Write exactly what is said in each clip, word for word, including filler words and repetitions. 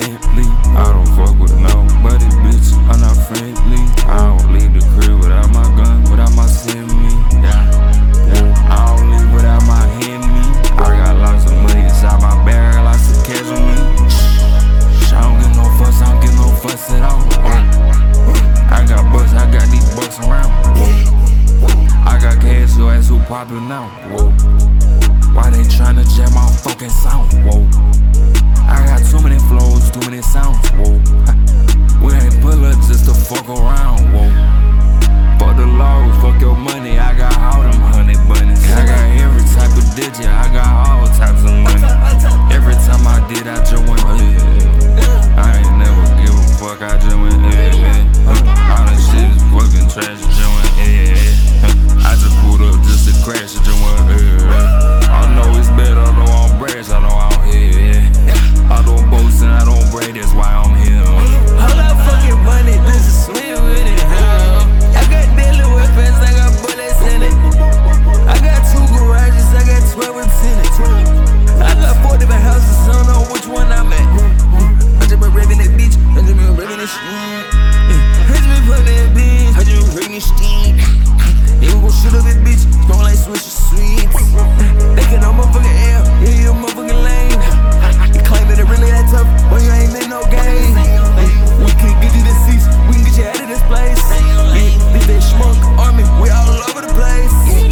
Bentley. I don't fuck with nobody, bitch, I'm not friendly. I don't leave the crib without my gun, without my semi. Yeah, yeah. I don't leave without my Hemi. I got lots of money inside my bag, lots of cash on me. I don't get no fuss, I don't get no fuss at all. I got bucks, I got these bucks around. I got cash, so ask who poppin' now. Whoa. Why they tryna jam my fucking sound? Whoa. I got too many flows, too many sounds. Whoa. We ain't pull up just to fuck around. Whoa. Fuck the law, fuck your money. I got all them honey bunnies. I got every type of digit, I got all types of money. Every time I did, I just went, uh, I ain't never give a fuck, I just went, uh, uh, all that shit is fucking trash, I just went, uh, I just pulled up just to crash, I just went, uh, I know it's better, I know I'm brash, I know I'm here, I don't boast and I don't brag, that's why I'm here. All that fucking money, this is swim with it, huh? I got deadly weapons, I got bullets in it. I got two garages, I got twelve tenants. I got four different houses, I don't know which one I'm at. I just been raving that bitch, I just been raving that shit. I just been fucking that bitch, I just been raving that shit. They gon' go shoot up that bitch, don't like switch your sweets. They can know motherfucking air, yeah, you a motherfucking lame. You claim that it really that tough, but you ain't in no game. We can get you the seats, we can get you out of this place. Yeah, this that schmuck army, we all over the place.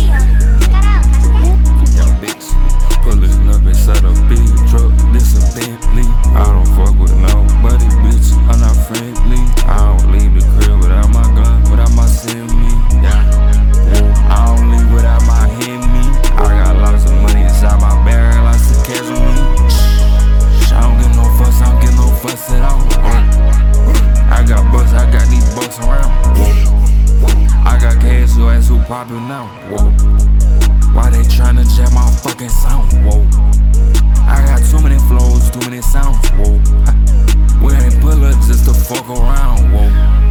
Young bitch, pullin' up inside a big truck, this a Bentley. I don't fuck with nobody, bitch, I'm not friendly. I don't leave the crib without my gun, without my semi. Yeah, yeah. I don't leave without my Hemi. I got lots of money inside my bag, lots of cash on me. I don't get no fuss, I don't get no fuss at all. I got bucks, I got these bucks around. I got cash, so ask who poppin' now. Whoa. Why they tryna jam my fucking sound? Whoa. I got too many flows, too many sounds. Whoa. We ain't pull up just to fuck around. Whoa.